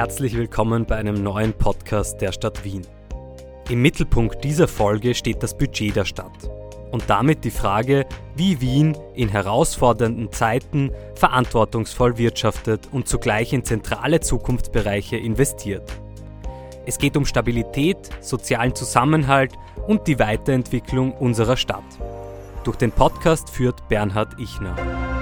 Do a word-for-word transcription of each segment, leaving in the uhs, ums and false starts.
Herzlich willkommen bei einem neuen Podcast der Stadt Wien. Im Mittelpunkt dieser Folge steht das Budget der Stadt und damit die Frage, wie Wien in herausfordernden Zeiten verantwortungsvoll wirtschaftet und zugleich in zentrale Zukunftsbereiche investiert. Es geht um Stabilität, sozialen Zusammenhalt und die Weiterentwicklung unserer Stadt. Durch den Podcast führt Bernhard Ichner.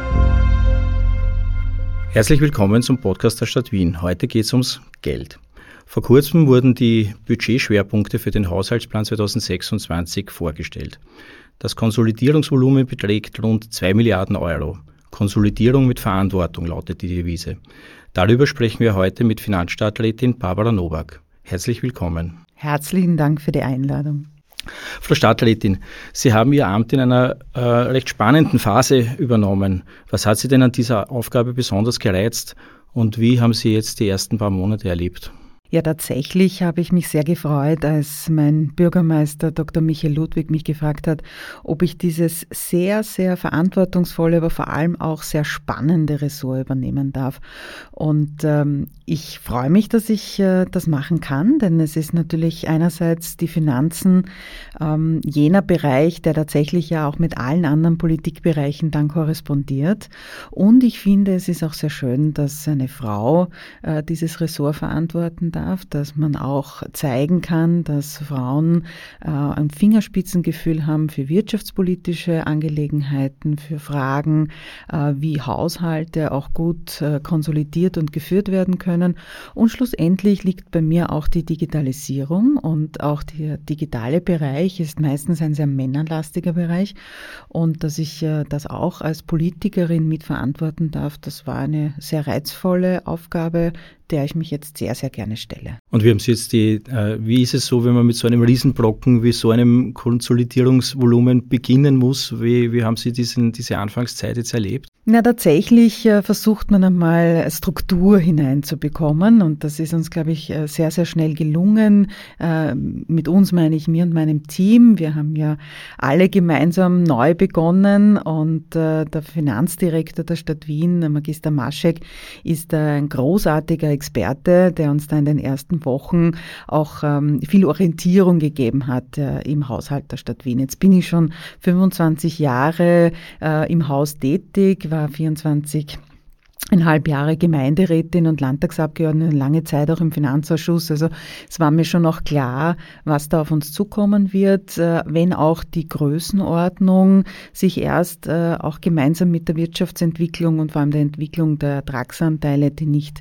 Herzlich willkommen zum Podcast der Stadt Wien. Heute geht es ums Geld. Vor kurzem wurden die Budgetschwerpunkte für den Haushaltsplan zwanzig sechsundzwanzig vorgestellt. Das Konsolidierungsvolumen beträgt rund zwei Milliarden Euro. Konsolidierung mit Verantwortung lautet die Devise. Darüber sprechen wir heute mit Finanzstadträtin Barbara Nowak. Herzlich willkommen. Herzlichen Dank für die Einladung. Frau Stadträtin, Sie haben Ihr Amt in einer äh, recht spannenden Phase übernommen. Was hat Sie denn an dieser Aufgabe besonders gereizt und wie haben Sie jetzt die ersten paar Monate erlebt? Ja, tatsächlich habe ich mich sehr gefreut, als mein Bürgermeister Doktor Michael Ludwig mich gefragt hat, ob ich dieses sehr, sehr verantwortungsvolle, aber vor allem auch sehr spannende Ressort übernehmen darf. Und ähm, ich freue mich, dass ich äh, das machen kann, denn es ist natürlich einerseits die Finanzen, ähm, jener Bereich, der tatsächlich ja auch mit allen anderen Politikbereichen dann korrespondiert. Und ich finde, es ist auch sehr schön, dass eine Frau äh, dieses Ressort verantworten darf. Darf, dass man auch zeigen kann, dass Frauen äh, ein Fingerspitzengefühl haben für wirtschaftspolitische Angelegenheiten, für Fragen, äh, wie Haushalte auch gut äh, konsolidiert und geführt werden können. Und schlussendlich liegt bei mir auch die Digitalisierung und auch der digitale Bereich ist meistens ein sehr männerlastiger Bereich. Und dass ich äh, das auch als Politikerin mitverantworten darf, das war eine sehr reizvolle Aufgabe, der ich mich jetzt sehr, sehr gerne stelle. Und wie haben Sie jetzt die, äh, wie ist es so, wenn man mit so einem Riesenbrocken wie so einem Konsolidierungsvolumen beginnen muss? Wie, wie haben Sie diesen, diese Anfangszeit jetzt erlebt? Na, tatsächlich äh, versucht man einmal Struktur hineinzubekommen und das ist uns, glaube ich, sehr, sehr schnell gelungen. Äh, mit uns meine ich mir und meinem Team. Wir haben ja alle gemeinsam neu begonnen und äh, der Finanzdirektor der Stadt Wien, Magister Maschek, ist ein großartiger Experte, der uns da in den ersten Wochen auch ähm, viel Orientierung gegeben hat äh, im Haushalt der Stadt Wien. Jetzt bin ich schon fünfundzwanzig Jahre äh, im Haus tätig, war vierundzwanzig eineinhalb Jahre Gemeinderätin und Landtagsabgeordnete, lange Zeit auch im Finanzausschuss. Also es war mir schon auch klar, was da auf uns zukommen wird, wenn auch die Größenordnung sich erst auch gemeinsam mit der Wirtschaftsentwicklung und vor allem der Entwicklung der Ertragsanteile, die nicht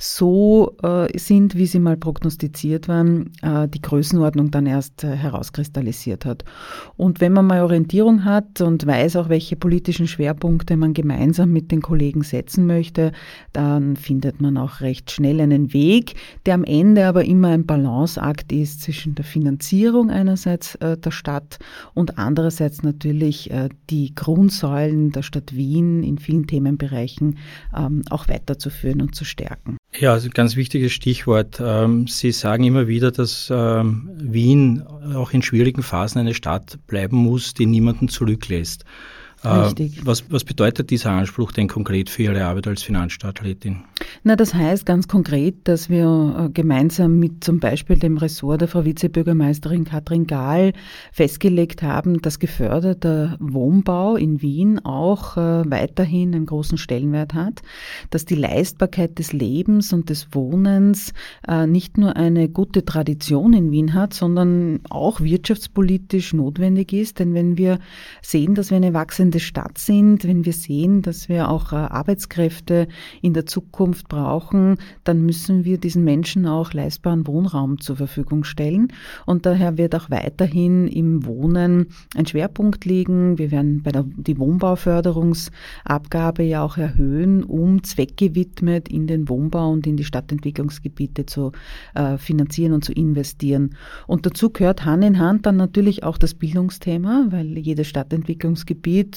so sind, wie sie mal prognostiziert waren, die Größenordnung dann erst herauskristallisiert hat. Und wenn man mal Orientierung hat und weiß auch, welche politischen Schwerpunkte man gemeinsam mit den Kollegen setzen möchte, dann findet man auch recht schnell einen Weg, der am Ende aber immer ein Balanceakt ist zwischen der Finanzierung einerseits äh, der Stadt und andererseits natürlich äh, die Grundsäulen der Stadt Wien in vielen Themenbereichen ähm, auch weiterzuführen und zu stärken. Ja, also ganz wichtiges Stichwort. Ähm, Sie sagen immer wieder, dass ähm, Wien auch in schwierigen Phasen eine Stadt bleiben muss, die niemanden zurücklässt. Richtig. Was, was bedeutet dieser Anspruch denn konkret für Ihre Arbeit als Finanzstadträtin? Na, das heißt ganz konkret, dass wir gemeinsam mit zum Beispiel dem Ressort der Frau Vizebürgermeisterin Katrin Gahl festgelegt haben, dass geförderter Wohnbau in Wien auch äh, weiterhin einen großen Stellenwert hat, dass die Leistbarkeit des Lebens und des Wohnens äh, nicht nur eine gute Tradition in Wien hat, sondern auch wirtschaftspolitisch notwendig ist. Denn wenn wir sehen, dass wir eine wachsende Stadt sind, wenn wir sehen, dass wir auch äh, Arbeitskräfte in der Zukunft brauchen, dann müssen wir diesen Menschen auch leistbaren Wohnraum zur Verfügung stellen. Und daher wird auch weiterhin im Wohnen ein Schwerpunkt liegen. Wir werden bei der die Wohnbauförderungsabgabe ja auch erhöhen, um zweckgewidmet in den Wohnbau und in die Stadtentwicklungsgebiete zu äh, finanzieren und zu investieren. Und dazu gehört Hand in Hand dann natürlich auch das Bildungsthema, weil jedes Stadtentwicklungsgebiet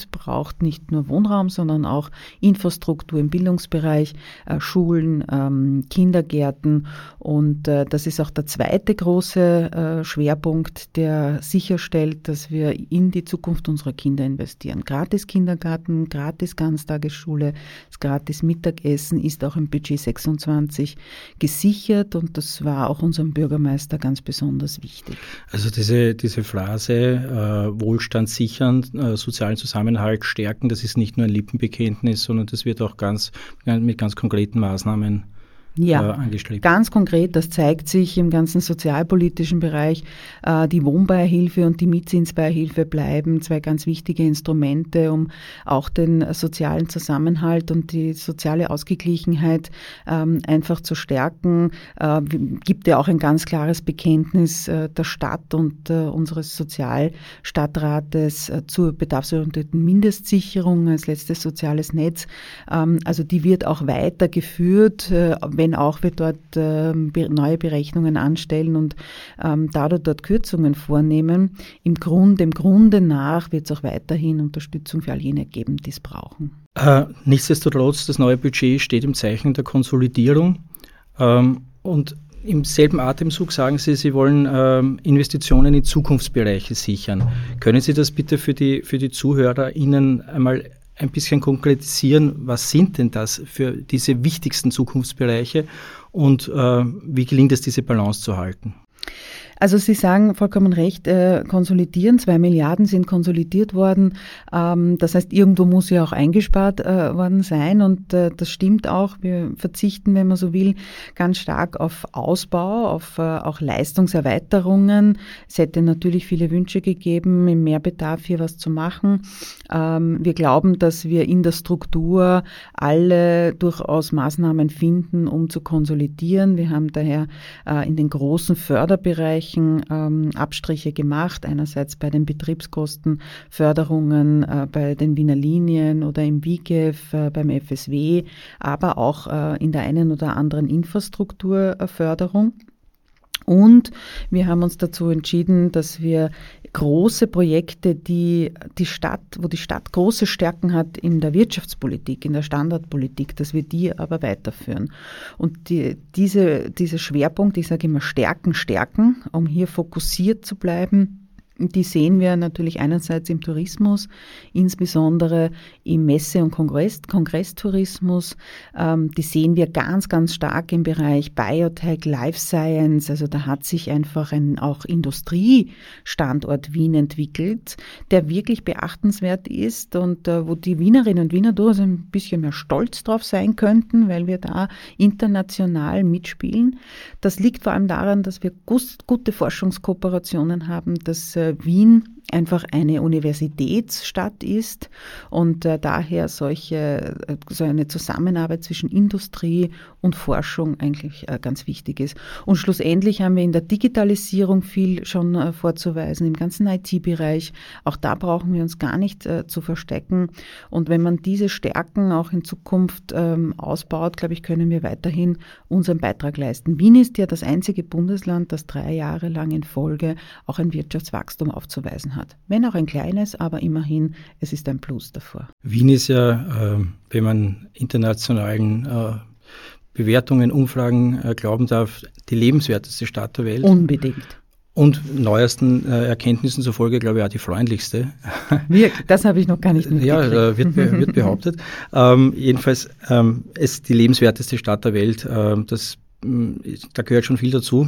gibt, braucht nicht nur Wohnraum, sondern auch Infrastruktur im Bildungsbereich, äh, Schulen, ähm, Kindergärten. Und äh, das ist auch der zweite große äh, Schwerpunkt, der sicherstellt, dass wir in die Zukunft unserer Kinder investieren. Gratis Kindergarten, gratis Ganztagesschule, das gratis Mittagessen ist auch im Budget sechsundzwanzig gesichert und das war auch unserem Bürgermeister ganz besonders wichtig. Also diese, diese Phrase äh, Wohlstand sichern, äh, sozialen Zusammenhalt stärken, das ist nicht nur ein Lippenbekenntnis, sondern das wird auch ganz mit ganz konkreten Maßnahmen Ja, äh, angestrebt. Ganz konkret, das zeigt sich im ganzen sozialpolitischen Bereich. Äh, die Wohnbeihilfe und die Mietzinsbeihilfe bleiben zwei ganz wichtige Instrumente, um auch den sozialen Zusammenhalt und die soziale Ausgeglichenheit ähm, einfach zu stärken. Äh, gibt ja auch ein ganz klares Bekenntnis äh, der Stadt und äh, unseres Sozialstadtrates äh, zur bedarfsorientierten Mindestsicherung als letztes soziales Netz. Ähm, also die wird auch weitergeführt, äh, wenn auch wir dort äh, neue Berechnungen anstellen und ähm, dadurch dort Kürzungen vornehmen. Im Grunde, dem Grunde nach wird es auch weiterhin Unterstützung für all jene geben, die es brauchen. Äh, nichtsdestotrotz, das neue Budget steht im Zeichen der Konsolidierung ähm, und im selben Atemzug sagen Sie, Sie wollen ähm, Investitionen in Zukunftsbereiche sichern. Können Sie das bitte für die, für die ZuhörerInnen einmal ein bisschen konkretisieren, was sind denn das für diese wichtigsten Zukunftsbereiche und äh, wie gelingt es, diese Balance zu halten? Also Sie sagen vollkommen recht, äh, konsolidieren, zwei Milliarden sind konsolidiert worden. Ähm, das heißt, irgendwo muss ja auch eingespart äh, worden sein und äh, das stimmt auch. Wir verzichten, wenn man so will, ganz stark auf Ausbau, auf äh, auch Leistungserweiterungen. Es hätte natürlich viele Wünsche gegeben, im Mehrbedarf hier was zu machen. Ähm, wir glauben, dass wir in der Struktur alle durchaus Maßnahmen finden, um zu konsolidieren. Wir haben daher äh, in den großen Förderbereichen Ähm, Abstriche gemacht, einerseits bei den Betriebskostenförderungen, äh, bei den Wiener Linien oder im W I G E F, äh, beim F S W, aber auch äh, in der einen oder anderen Infrastrukturförderung. Und wir haben uns dazu entschieden, dass wir große Projekte, die die Stadt, wo die Stadt große Stärken hat in der Wirtschaftspolitik, in der Standortpolitik, dass wir die aber weiterführen. Und die, diese, dieser Schwerpunkt, ich sage immer Stärken, Stärken, um hier fokussiert zu bleiben, die sehen wir natürlich einerseits im Tourismus, insbesondere im Messe- und Kongress, Kongresstourismus. Ähm, die sehen wir ganz, ganz stark im Bereich Biotech, Life Science. Also da hat sich einfach ein auch Industriestandort Wien entwickelt, der wirklich beachtenswert ist und äh, wo die Wienerinnen und Wiener durchaus ein bisschen mehr stolz drauf sein könnten, weil wir da international mitspielen. Das liegt vor allem daran, dass wir gute Forschungskooperationen haben, dass äh, Wien einfach eine Universitätsstadt ist und äh, daher solche, äh, so eine Zusammenarbeit zwischen Industrie und Forschung eigentlich äh, ganz wichtig ist. Und schlussendlich haben wir in der Digitalisierung viel schon äh, vorzuweisen, im ganzen I T-Bereich. Auch da brauchen wir uns gar nicht äh, zu verstecken. Und wenn man diese Stärken auch in Zukunft ähm, ausbaut, glaube ich, können wir weiterhin unseren Beitrag leisten. Wien ist ja das einzige Bundesland, das drei Jahre lang in Folge auch ein Wirtschaftswachstum aufzuweisen hat. Wenn auch ein kleines, aber immerhin, es ist ein Plus davor. Wien ist ja, äh, wenn man internationalen äh, Bewertungen, Umfragen äh, glauben darf, die lebenswerteste Stadt der Welt. Unbedingt. Und neuesten äh, Erkenntnissen zufolge, glaube ich, auch die freundlichste. Wirklich, das habe ich noch gar nicht mitgekriegt. Ja, wird, wird behauptet. ähm, jedenfalls ähm, ist die lebenswerteste Stadt der Welt. Äh, das, da gehört schon viel dazu.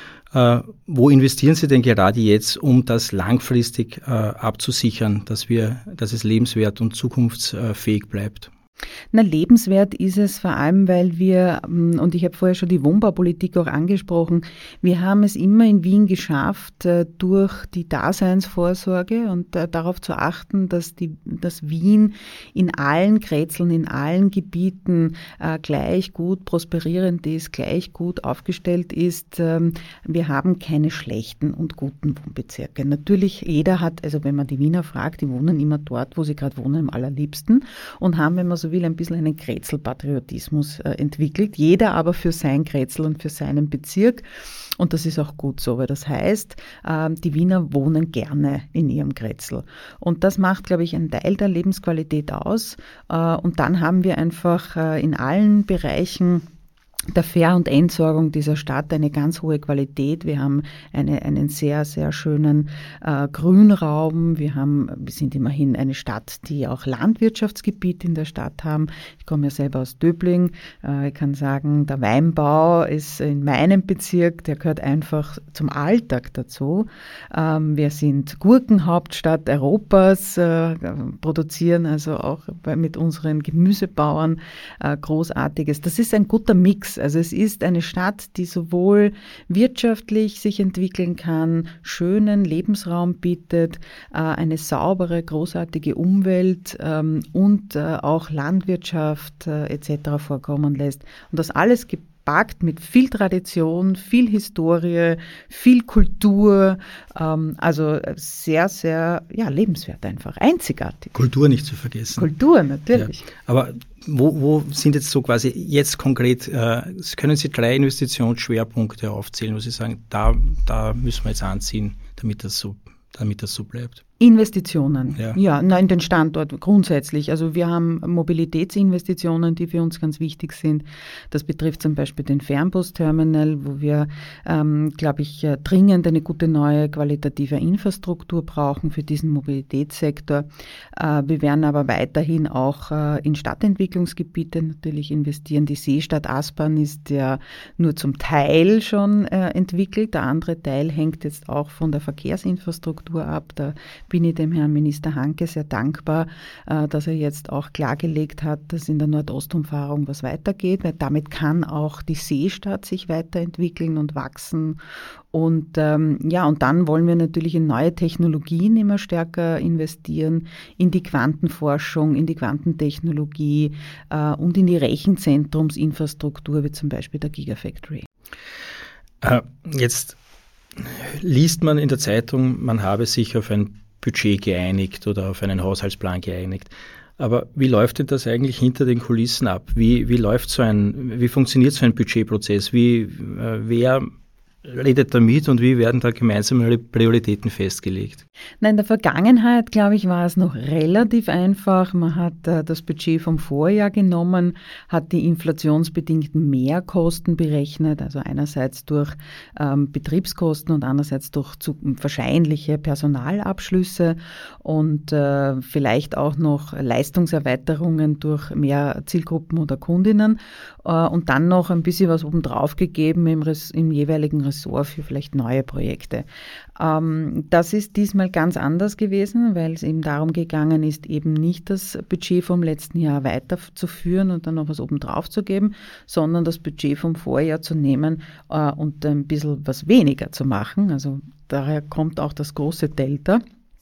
Äh, wo investieren Sie denn gerade jetzt, um das langfristig äh, abzusichern, dass wir, dass es lebenswert und zukunftsfähig bleibt? Na, lebenswert ist es vor allem, weil wir, und ich habe vorher schon die Wohnbaupolitik auch angesprochen, wir haben es immer in Wien geschafft, durch die Daseinsvorsorge und darauf zu achten, dass, die, dass Wien in allen Kretzeln, in allen Gebieten gleich gut prosperierend ist, gleich gut aufgestellt ist. Wir haben keine schlechten und guten Wohnbezirke. Natürlich, jeder hat, also wenn man die Wiener fragt, die wohnen immer dort, wo sie gerade wohnen, am allerliebsten und haben, wenn man so will, ein bisschen einen Kretzelpatriotismus äh, entwickelt. Jeder aber für sein Kretzel und für seinen Bezirk. Und das ist auch gut so, weil das heißt, die Wiener wohnen gerne in ihrem Grätzl. Und das macht, glaube ich, einen Teil der Lebensqualität aus. Und dann haben wir einfach in allen Bereichen der Ver- und Entsorgung dieser Stadt eine ganz hohe Qualität. Wir haben eine, einen sehr, sehr schönen äh, Grünraum. Wir haben, wir sind immerhin eine Stadt, die auch Landwirtschaftsgebiet in der Stadt haben. Ich komme ja selber aus Döbling. Äh, ich kann sagen, der Weinbau ist in meinem Bezirk, der gehört einfach zum Alltag dazu. Ähm, wir sind Gurkenhauptstadt Europas, äh, produzieren also auch bei, mit unseren Gemüsebauern äh, Großartiges. Das ist ein guter Mix. Also es ist eine Stadt, die sowohl wirtschaftlich sich entwickeln kann, schönen Lebensraum bietet, eine saubere, großartige Umwelt und auch Landwirtschaft et cetera vorkommen lässt. Und das alles gepackt mit viel Tradition, viel Historie, viel Kultur, also sehr, sehr ja, lebenswert einfach, einzigartig. Kultur nicht zu vergessen. Kultur, natürlich. Ja. Aber Wo, wo sind jetzt so quasi jetzt konkret, äh, können Sie drei Investitionsschwerpunkte aufzählen, wo Sie sagen, da, da müssen wir jetzt anziehen, damit das so, damit das so bleibt? Investitionen, ja, ja nein, den Standort grundsätzlich. Also wir haben Mobilitätsinvestitionen, die für uns ganz wichtig sind. Das betrifft zum Beispiel den Fernbusterminal, wo wir, ähm, glaube ich, dringend eine gute neue qualitative Infrastruktur brauchen für diesen Mobilitätssektor. Äh, wir werden aber weiterhin auch äh, in Stadtentwicklungsgebiete natürlich investieren. Die Seestadt Aspern ist ja nur zum Teil schon äh, entwickelt. Der andere Teil hängt jetzt auch von der Verkehrsinfrastruktur ab. Da bin ich dem Herrn Minister Hanke sehr dankbar, dass er jetzt auch klargelegt hat, dass in der Nordostumfahrung was weitergeht, weil damit kann auch die Seestadt sich weiterentwickeln und wachsen. Und ähm, ja, und dann wollen wir natürlich in neue Technologien immer stärker investieren, in die Quantenforschung, in die Quantentechnologie äh, und in die Rechenzentrumsinfrastruktur, wie zum Beispiel der Gigafactory. Äh, jetzt liest man in der Zeitung, man habe sich auf ein Budget geeinigt oder auf einen Haushaltsplan geeinigt. Aber wie läuft denn das eigentlich hinter den Kulissen ab? Wie, wie läuft so ein, wie funktioniert so ein Budgetprozess? Wie, äh, wer redet damit und wie werden da gemeinsame Prioritäten festgelegt? Nein, in der Vergangenheit, glaube ich, war es noch relativ einfach. Man hat äh, das Budget vom Vorjahr genommen, hat die inflationsbedingten Mehrkosten berechnet, also einerseits durch ähm, Betriebskosten und andererseits durch zu, wahrscheinliche Personalabschlüsse und äh, vielleicht auch noch Leistungserweiterungen durch mehr Zielgruppen oder Kundinnen äh, und dann noch ein bisschen was obendrauf gegeben im, Res- im jeweiligen Ressort für vielleicht neue Projekte. Ähm, das ist diesmal ganz anders gewesen, weil es eben darum gegangen ist, eben nicht das Budget vom letzten Jahr weiterzuführen und dann noch was obendrauf zu geben, sondern das Budget vom Vorjahr zu nehmen äh, und ein bisschen was weniger zu machen. Also daher kommt auch das große Delta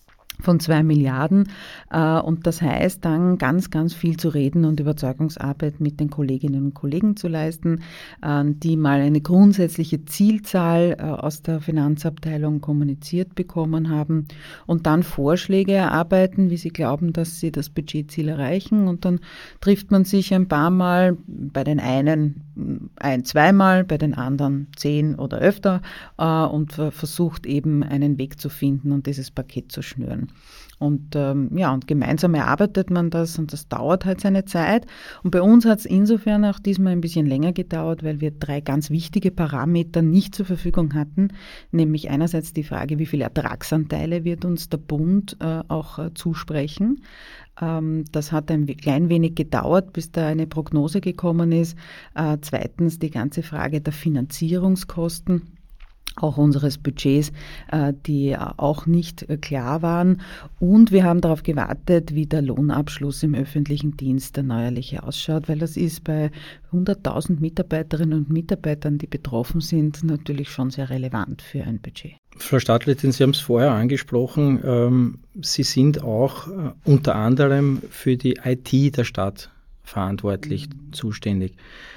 von zwei Milliarden. Und das heißt dann ganz, ganz viel zu reden und Überzeugungsarbeit mit den Kolleginnen und Kollegen zu leisten, die mal eine grundsätzliche Zielzahl aus der Finanzabteilung kommuniziert bekommen haben und dann Vorschläge erarbeiten, wie sie glauben, dass sie das Budgetziel erreichen. Und dann trifft man sich ein paar Mal, bei den einen ein-, zweimal, bei den anderen zehn oder öfter und versucht eben einen Weg zu finden und dieses Paket zu schnüren. Und ähm, ja, und gemeinsam erarbeitet man das und das dauert halt seine Zeit. Und bei uns hat es insofern auch diesmal ein bisschen länger gedauert, weil wir drei ganz wichtige Parameter nicht zur Verfügung hatten, nämlich einerseits die Frage, wie viele Ertragsanteile wird uns der Bund äh, auch äh, zusprechen. Ähm, das hat ein klein wenig gedauert, bis da eine Prognose gekommen ist. Äh, zweitens die ganze Frage der Finanzierungskosten, auch unseres Budgets, die auch nicht klar waren. Und wir haben darauf gewartet, wie der Lohnabschluss im öffentlichen Dienst, der neuerliche, ausschaut, weil das ist bei hunderttausend Mitarbeiterinnen und Mitarbeitern, die betroffen sind, natürlich schon sehr relevant für ein Budget. Frau Stadträtin, Sie haben es vorher angesprochen, ähm, Sie sind auch äh, unter anderem für die I T der Stadt verantwortlich, mhm. zuständig.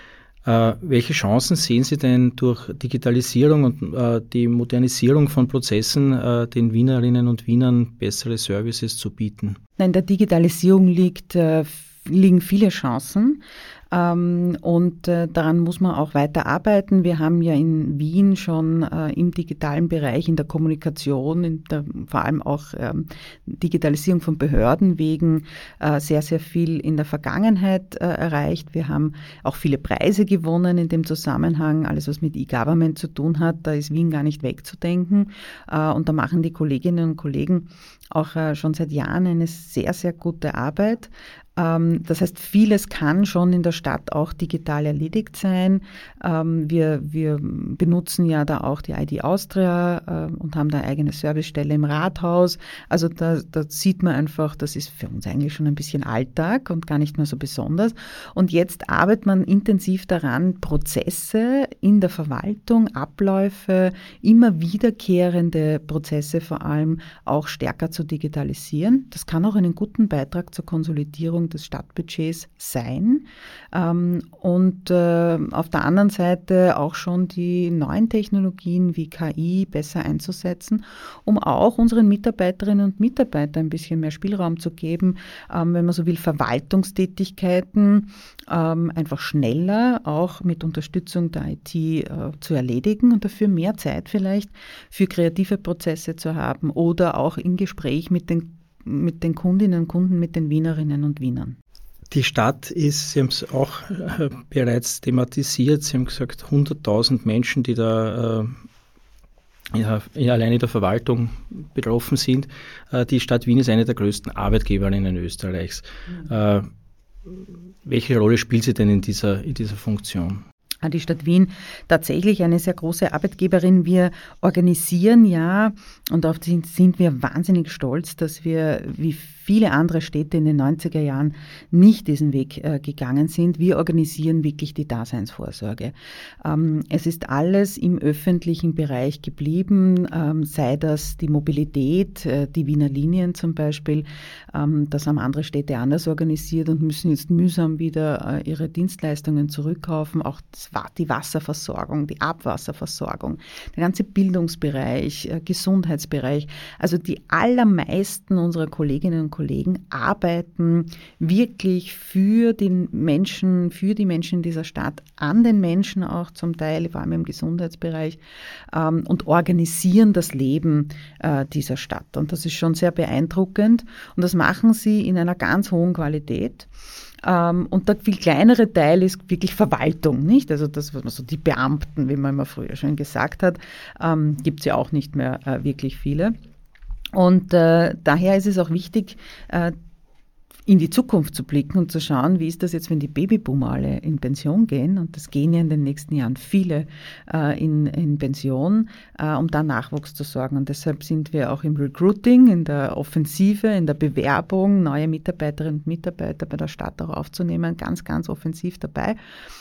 Äh, welche Chancen sehen Sie denn durch Digitalisierung und äh, die Modernisierung von Prozessen äh, den Wienerinnen und Wienern bessere Services zu bieten? In der Digitalisierung liegt, äh, liegen viele Chancen. Ähm, und äh, daran muss man auch weiter arbeiten. Wir haben ja in Wien schon äh, im digitalen Bereich, in der Kommunikation, in der, vor allem auch ähm, Digitalisierung von Behörden wegen äh, sehr, sehr viel in der Vergangenheit äh, erreicht. Wir haben auch viele Preise gewonnen in dem Zusammenhang. Alles, was mit E-Government zu tun hat, da ist Wien gar nicht wegzudenken. Äh, und da machen die Kolleginnen und Kollegen auch äh, schon seit Jahren eine sehr, sehr gute Arbeit. Das heißt, vieles kann schon in der Stadt auch digital erledigt sein. Wir, wir benutzen ja da auch die I D Austria und haben da eine eigene Servicestelle im Rathaus. Also da, da sieht man einfach, das ist für uns eigentlich schon ein bisschen Alltag und gar nicht mehr so besonders. Und jetzt arbeitet man intensiv daran, Prozesse in der Verwaltung, Abläufe, immer wiederkehrende Prozesse vor allem auch stärker zu digitalisieren. Das kann auch einen guten Beitrag zur Konsolidierung des Stadtbudgets sein ähm, und äh, auf der anderen Seite auch schon die neuen Technologien wie K I besser einzusetzen, um auch unseren Mitarbeiterinnen und Mitarbeitern ein bisschen mehr Spielraum zu geben, ähm, wenn man so will, Verwaltungstätigkeiten ähm, einfach schneller auch mit Unterstützung der I T äh, zu erledigen und dafür mehr Zeit vielleicht für kreative Prozesse zu haben oder auch im Gespräch mit den mit den Kundinnen und Kunden, mit den Wienerinnen und Wienern. Die Stadt ist, Sie haben es auch äh, bereits thematisiert, Sie haben gesagt, hunderttausend Menschen, die da äh, ja, alleine in der Verwaltung betroffen sind. Äh, die Stadt Wien ist eine der größten Arbeitgeberinnen Österreichs. Mhm. Äh, welche Rolle spielt sie denn in dieser, in dieser Funktion? Die Stadt Wien tatsächlich eine sehr große Arbeitgeberin. Wir organisieren ja, und auf die sind wir wahnsinnig stolz, dass wir, wie viele andere Städte in den neunziger Jahren, nicht diesen Weg äh, gegangen sind. Wir organisieren wirklich die Daseinsvorsorge. Ähm, es ist alles im öffentlichen Bereich geblieben, ähm, sei das die Mobilität, äh, die Wiener Linien zum Beispiel. Ähm, das haben andere Städte anders organisiert und müssen jetzt mühsam wieder äh, ihre Dienstleistungen zurückkaufen. Auch das die Wasserversorgung, die Abwasserversorgung, der ganze Bildungsbereich, Gesundheitsbereich. Also die allermeisten unserer Kolleginnen und Kollegen arbeiten wirklich für den Menschen, für die Menschen in dieser Stadt, an den Menschen auch zum Teil, vor allem im Gesundheitsbereich, ähm, und organisieren das Leben äh, dieser Stadt. Und das ist schon sehr beeindruckend. Und das machen sie in einer ganz hohen Qualität. Um, und der viel kleinere Teil ist wirklich Verwaltung, nicht? Also das, was man so die Beamten, wie man immer früher schon gesagt hat, ähm, gibt es ja auch nicht mehr äh, wirklich viele. Und äh, daher ist es auch wichtig, äh, in die Zukunft zu blicken und zu schauen, wie ist das jetzt, wenn die Babyboomer alle in Pension gehen, und das gehen ja in den nächsten Jahren viele äh, in, in Pension, äh, um da Nachwuchs zu sorgen. Und deshalb sind wir auch im Recruiting, in der Offensive, in der Bewerbung, neue Mitarbeiterinnen und Mitarbeiter bei der Stadt auch aufzunehmen, ganz, ganz offensiv dabei.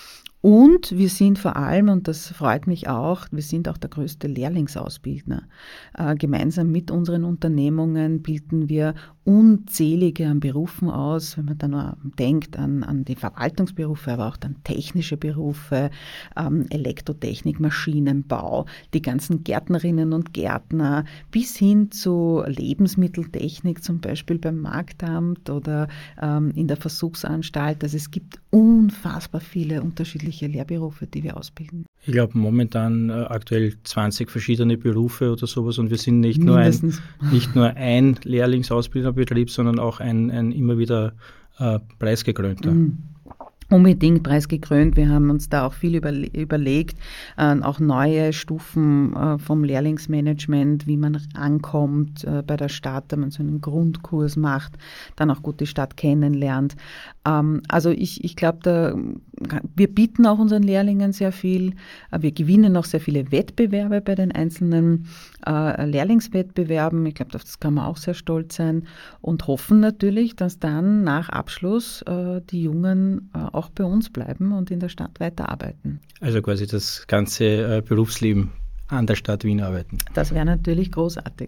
Und wir sind vor allem, und das freut mich auch, wir sind auch der größte Lehrlingsausbildner. Äh, gemeinsam mit unseren Unternehmungen bilden wir unzählige an Berufen aus, wenn man da nur denkt an, an die Verwaltungsberufe, aber auch dann technische Berufe, ähm, Elektrotechnik, Maschinenbau, die ganzen Gärtnerinnen und Gärtner, bis hin zu Lebensmitteltechnik, zum Beispiel beim Marktamt oder ähm, in der Versuchsanstalt. Also es gibt unfassbar viele unterschiedliche Lehrberufe, die wir ausbilden. Ich glaube momentan äh, aktuell zwanzig verschiedene Berufe oder sowas, und wir sind nicht nur ein, nicht nur ein Lehrlingsausbilderbetrieb, sondern auch ein, ein immer wieder äh, preisgekrönter. Mhm. Unbedingt preisgekrönt. Wir haben uns da auch viel überle- überlegt, äh, auch neue Stufen äh, vom Lehrlingsmanagement, wie man ankommt äh, bei der Stadt, wenn man so einen Grundkurs macht, dann auch gut die Stadt kennenlernt. Ähm, also ich, ich glaube, da, wir bieten auch unseren Lehrlingen sehr viel. Äh, wir gewinnen auch sehr viele Wettbewerbe bei den einzelnen äh, Lehrlingswettbewerben. Ich glaube, auf das kann man auch sehr stolz sein und hoffen natürlich, dass dann nach Abschluss äh, die Jungen äh, auch bei uns bleiben und in der Stadt weiterarbeiten. Also quasi das ganze äh, Berufsleben an der Stadt Wien arbeiten. Das wäre natürlich großartig.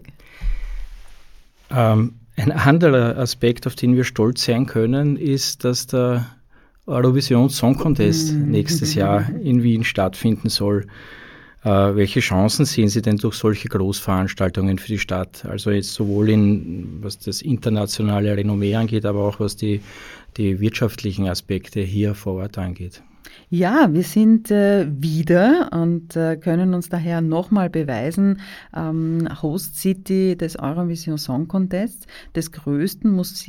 Ähm, ein anderer Aspekt, auf den wir stolz sein können, ist, dass der Eurovision Song Contest mm. nächstes Jahr in Wien stattfinden soll. Welche Chancen sehen Sie denn durch solche Großveranstaltungen für die Stadt? Also jetzt sowohl in, was das internationale Renommee angeht, aber auch was die, die wirtschaftlichen Aspekte hier vor Ort angeht. Ja, wir sind äh, wieder und äh, können uns daher nochmal beweisen, ähm, Host City des Eurovision Song Contests, des größten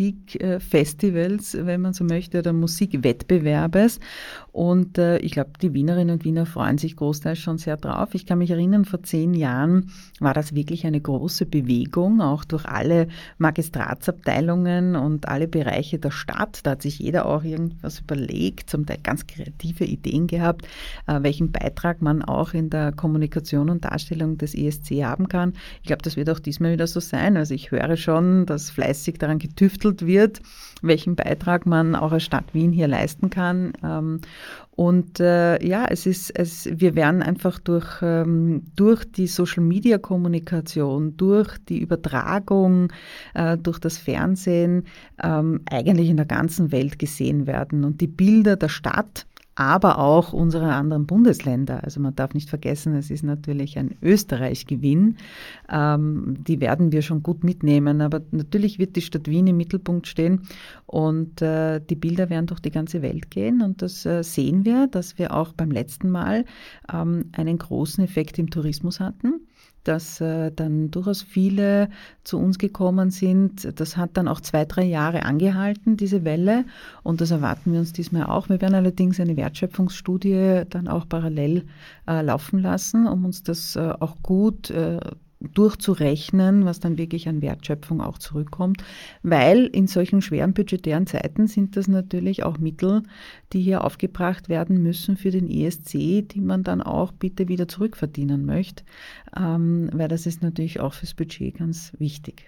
Musikfestivals, wenn man so möchte, oder Musikwettbewerbes. Und äh, ich glaube, die Wienerinnen und Wiener freuen sich großteils schon sehr drauf. Ich kann mich erinnern, vor zehn Jahren war das wirklich eine große Bewegung, auch durch alle Magistratsabteilungen und alle Bereiche der Stadt. Da hat sich jeder auch irgendwas überlegt, zum Teil ganz kreative Ideen gehabt, äh, welchen Beitrag man auch in der Kommunikation und Darstellung des E S C haben kann. Ich glaube, das wird auch diesmal wieder so sein. Also ich höre schon, dass fleißig daran getüftelt wird, welchen Beitrag man auch als Stadt Wien hier leisten kann. Ähm, und äh, ja, es ist, es, wir werden einfach durch, ähm, durch die Social-Media-Kommunikation, durch die Übertragung, äh, durch das Fernsehen ähm, eigentlich in der ganzen Welt gesehen werden. Und die Bilder der Stadt, aber auch unsere anderen Bundesländer. Also man darf nicht vergessen, es ist natürlich ein Österreich-Gewinn. Ähm, die werden wir schon gut mitnehmen. Aber natürlich wird die Stadt Wien im Mittelpunkt stehen und äh, die Bilder werden durch die ganze Welt gehen. Und das äh, sehen wir, dass wir auch beim letzten Mal ähm, einen großen Effekt im Tourismus hatten, dass äh, dann durchaus viele zu uns gekommen sind. Das hat dann auch zwei, drei Jahre angehalten, diese Welle. Und das erwarten wir uns diesmal auch. Wir werden allerdings eine Wertschöpfungsstudie dann auch parallel äh, laufen lassen, um uns das äh, auch gut äh, durchzurechnen, was dann wirklich an Wertschöpfung auch zurückkommt, weil in solchen schweren budgetären Zeiten sind das natürlich auch Mittel, die hier aufgebracht werden müssen für den E S C, die man dann auch bitte wieder zurückverdienen möchte, ähm, weil das ist natürlich auch fürs Budget ganz wichtig.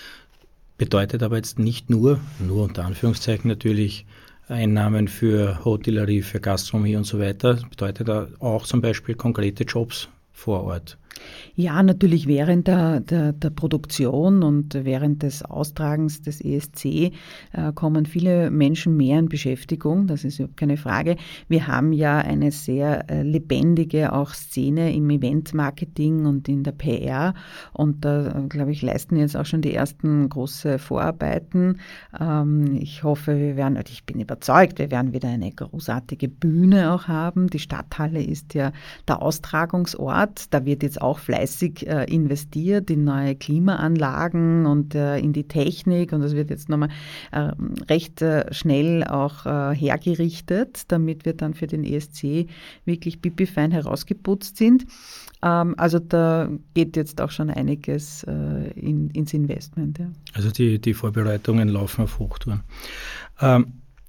Bedeutet aber jetzt nicht nur, nur unter Anführungszeichen natürlich, Einnahmen für Hotellerie, für Gastronomie und so weiter, bedeutet auch zum Beispiel konkrete Jobs vor Ort. Ja, natürlich während der, der, der Produktion und während des Austragens des E S C äh, kommen viele Menschen mehr in Beschäftigung, das ist überhaupt keine Frage. Wir haben ja eine sehr äh, lebendige auch Szene im Eventmarketing und in der P R und da, äh, glaube ich, leisten jetzt auch schon die ersten große Vorarbeiten. Ähm, ich hoffe, wir werden, ich bin überzeugt, wir werden wieder eine großartige Bühne auch haben. Die Stadthalle ist ja der Austragungsort, da wird jetzt auch fleißig äh, investiert in neue Klimaanlagen und äh, in die Technik und das wird jetzt nochmal äh, recht äh, schnell auch äh, hergerichtet, damit wir dann für den E S C wirklich pipifein herausgeputzt sind. Ähm, also da geht jetzt auch schon einiges äh, in, ins Investment. Ja. Also die, die Vorbereitungen laufen auf Hochtouren. Ähm,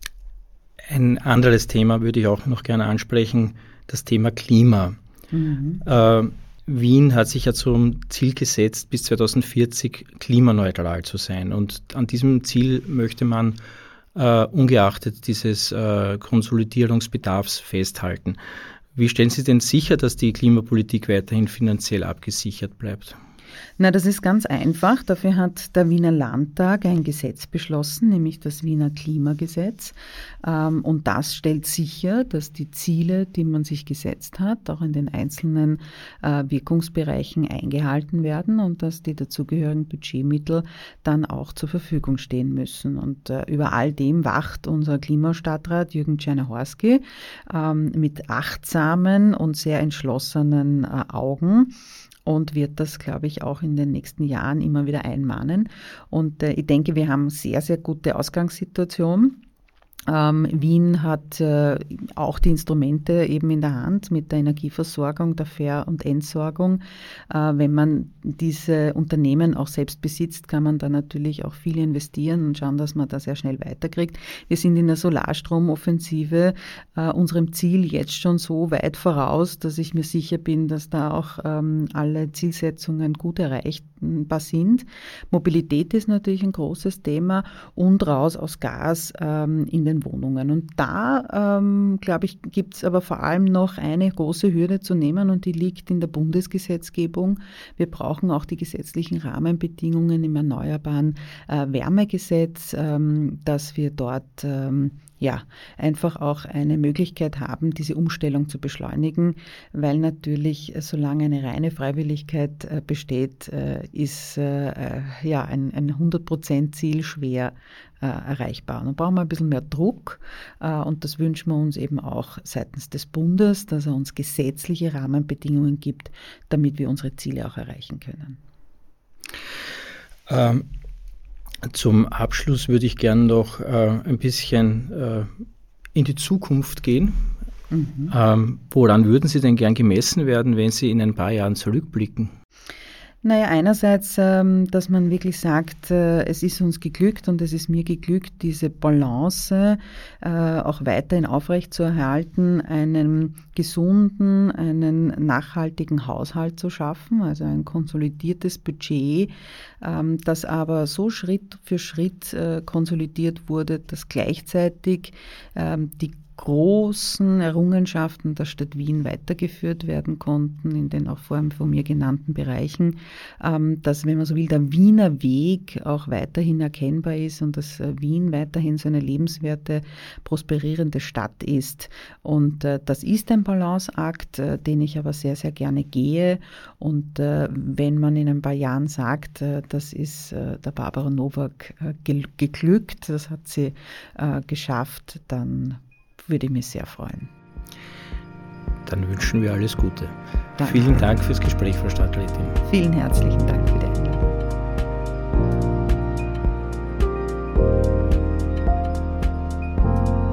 ein anderes Thema würde ich auch noch gerne ansprechen, das Thema Klima. Mhm. Ähm, Wien hat sich ja zum Ziel gesetzt, bis zweitausendvierzig klimaneutral zu sein. Und an diesem Ziel möchte man äh, ungeachtet dieses äh, Konsolidierungsbedarfs festhalten. Wie stellen Sie denn sicher, dass die Klimapolitik weiterhin finanziell abgesichert bleibt? Na, das ist ganz einfach. Dafür hat der Wiener Landtag ein Gesetz beschlossen, nämlich das Wiener Klimagesetz. Und das stellt sicher, dass die Ziele, die man sich gesetzt hat, auch in den einzelnen Wirkungsbereichen eingehalten werden und dass die dazugehörigen Budgetmittel dann auch zur Verfügung stehen müssen. Und über all dem wacht unser Klimastadtrat Jürgen Czernohorski mit achtsamen und sehr entschlossenen Augen und wird das, glaube ich, auch in den nächsten Jahren immer wieder einmahnen. Und äh, ich denke, wir haben sehr, sehr gute Ausgangssituation. Ähm, Wien hat äh, auch die Instrumente eben in der Hand mit der Energieversorgung, der Ver- und Entsorgung. Äh, wenn man diese Unternehmen auch selbst besitzt, kann man da natürlich auch viel investieren und schauen, dass man da sehr schnell weiterkriegt. Wir sind in der Solarstromoffensive äh, unserem Ziel jetzt schon so weit voraus, dass ich mir sicher bin, dass da auch ähm, alle Zielsetzungen gut erreichbar sind. Mobilität ist natürlich ein großes Thema und raus aus Gas ähm, in den Wohnungen. Und da, ähm, glaube ich, gibt es aber vor allem noch eine große Hürde zu nehmen und die liegt in der Bundesgesetzgebung. Wir brauchen auch die gesetzlichen Rahmenbedingungen im erneuerbaren äh, Wärmegesetz, ähm, dass wir dort ähm, ja, einfach auch eine Möglichkeit haben, diese Umstellung zu beschleunigen, weil natürlich, solange eine reine Freiwilligkeit äh, besteht, äh, ist äh, ja ein, ein hundert Prozent Ziel schwer äh, erreichbar. Und dann brauchen wir ein bisschen mehr Druck äh, und das wünschen wir uns eben auch seitens des Bundes, dass er uns gesetzliche Rahmenbedingungen gibt, damit wir unsere Ziele auch erreichen können. Ähm. Zum Abschluss würde ich gerne noch äh, ein bisschen äh, in die Zukunft gehen. Mhm. Ähm, woran würden Sie denn gern gemessen werden, wenn Sie in ein paar Jahren zurückblicken? Naja, einerseits, ähm, dass man wirklich sagt, äh, es ist uns geglückt und es ist mir geglückt, diese Balance äh, auch weiterhin aufrechtzuerhalten, einen gesunden, einen nachhaltigen Haushalt zu schaffen, also ein konsolidiertes Budget, ähm, das aber so Schritt für Schritt äh, konsolidiert wurde, dass gleichzeitig ähm, die großen Errungenschaften der Stadt Wien weitergeführt werden konnten, in den auch vorhin von mir genannten Bereichen, dass, wenn man so will, der Wiener Weg auch weiterhin erkennbar ist und dass Wien weiterhin so eine lebenswerte, prosperierende Stadt ist. Und das ist ein Balanceakt, den ich aber sehr, sehr gerne gehe. Und wenn man in ein paar Jahren sagt, das ist der Barbara Nowak geglückt, das hat sie geschafft, dann würde ich mich sehr freuen. Dann wünschen wir alles Gute. Danke. Vielen Dank fürs Gespräch, Frau Stadträtin. Vielen herzlichen Dank für die Einladung.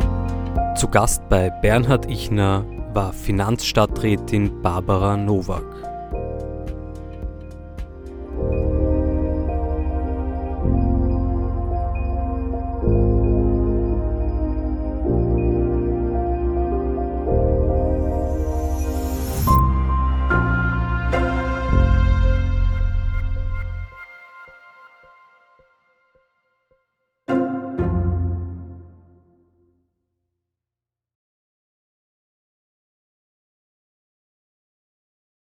Zu Gast bei Bernhard Ichner war Finanzstadträtin Barbara Nowak.